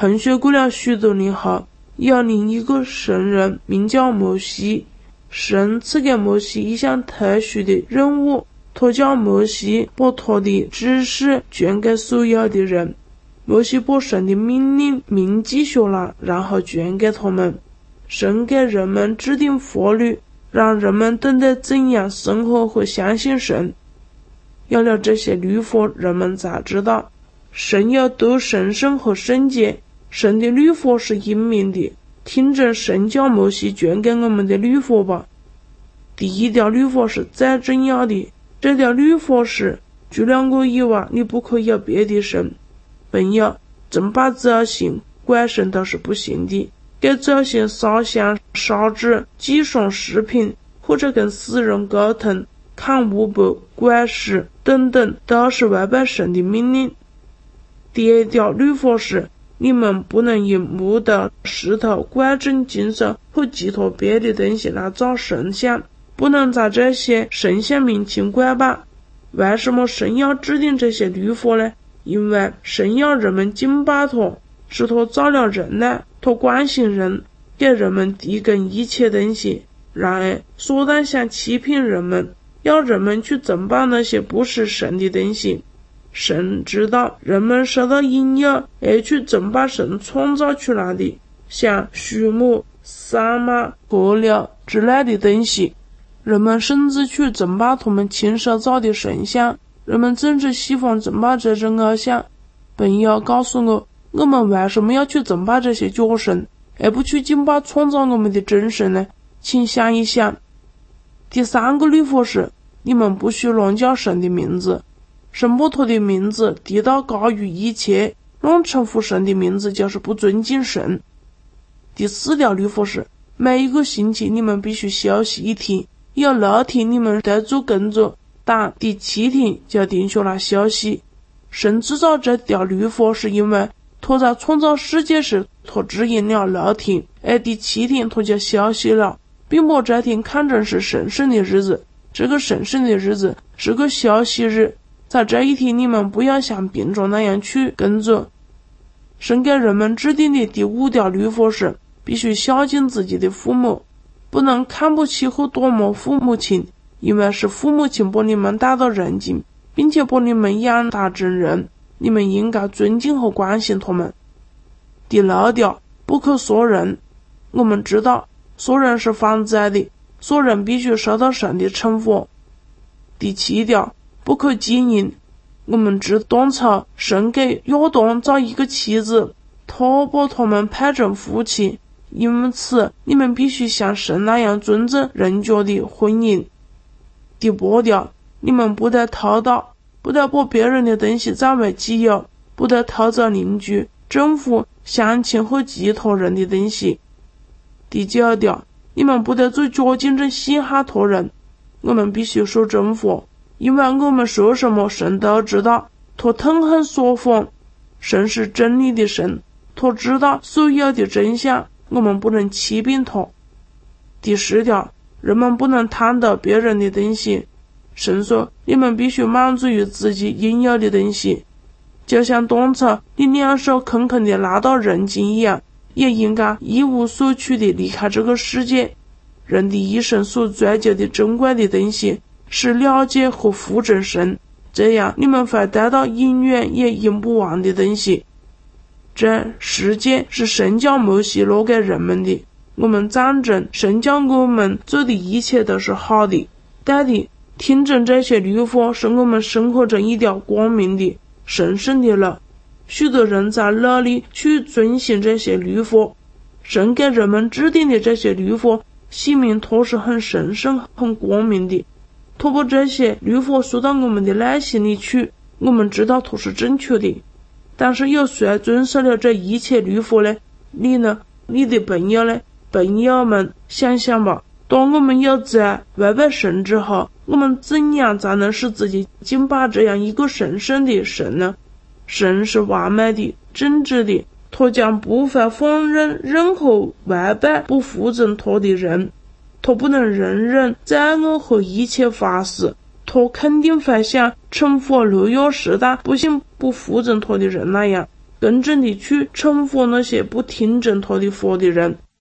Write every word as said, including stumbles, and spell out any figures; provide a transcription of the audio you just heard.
混血过了许多年后，有另一个圣人名叫摩西，神赐给摩西一项特殊的任务，他叫摩西把他的知识传给所有的人。摩西把神的命令铭记下来，然后传给他们。神给人们制定法律，让人们懂得怎样生活和相信神。有了这些律法，人们才知道神有多神圣和圣洁。神的律法是英明的，听着神叫摩西传给我们的律法吧。第一条律法是最重要的，这条律法是除了我以外，你不可以有别的神。朋友，崇拜走形、鬼神都是不行的，给走形烧香、烧纸、祭上食品，或者跟死人沟通、看巫婆、鬼使等等，都是违背神的命令。第二条律法是，你们不能用木头、石头、贵重金属或其他别的东西来造神像，不能在这些神像面前跪拜。为什么神要制定这些律法呢？因为神要人们敬拜他，是他造了人类，他关心人，给人们提供一切东西。然而撒旦想欺骗人们，要人们去崇拜那些不是神的东西。神知道人们受到引诱而去崇拜神创造出来的，像树木、山脉、河流之类的东西。人们甚至去崇拜他们亲手造的神像。人们总是喜欢崇拜这种偶像。朋友，告诉我，我们为什么要去崇拜这些假神，而不去敬拜创造我们的真神呢？请想一想。第三个律法是，你们不许乱叫神的名字。神把他的名字提到高于一切，乱称呼神的名字就是不尊敬神。第四条律法是，每一个星期你们必须休息一天，有六天你们都做工作，但第七天就停下来休息。神制造这条律法是因为他在创造世界时，他只用了六天，而第七天他就休息了，并把这天看成是神圣的日子。这个神圣的日子是个休息日，在这一天你们不要像平常那样去工作。神给人们制定的第五条律法是，必须孝敬自己的父母，不能看不起或唾沫父母亲，因为是父母亲把你们带到人间，并且把你们养大成人，你们应该尊敬和关心他们。第六条，不可杀人。我们知道杀人是犯罪的，杀人必须受到神的惩罚。第七条，不可奸淫。我们知当初神给亚当造一个妻子，他把他们配成夫妻，因此你们必须像神那样尊重人家的婚姻。第八条，你们不得偷盗，不得把别人的东西占为己有，不得偷走邻居、政府、乡亲或其他人的东西。第九条，你们不得做假见证陷害他人。我们必须说真话，因为我们说什么神都知道，他痛恨说谎。神是真理的神，他知道所有的真相，我们不能欺骗他。第十条，人们不能贪得别人的东西。神说，你们必须满足于自己应有的东西，就像当初你两手空空的来到人间一样，也应该一无所取的离开这个世界。人的一生所追求的珍贵的东西是了解和服从神，这样你们会得到永远也用不完的东西。这世界是神叫摩西落给人们的，我们赞成神叫我们做的一切都是好的。对的，听从这些律法是我们生活中一条光明的、神圣的路。许多人在努力去遵循这些律法，神给人们制定的这些律法，显明它是很神圣、很光明的。他把这些律法说到我们的内心里去，我们知道它是正确的。但是有谁遵守了这一切律法呢？你呢？你的朋友呢？朋友们，想想吧，当我们有罪违背神之后，我们怎样才能使自己敬拜这样一个神圣的神呢？神是完美的、正直的，他将不会放任任何违背不服从他的人，他不能容忍罪恶和一切法事，他肯定会像惩罚诺亚时代不信不服从他的人那样， 公正地去惩罚那些不听从他的话的人。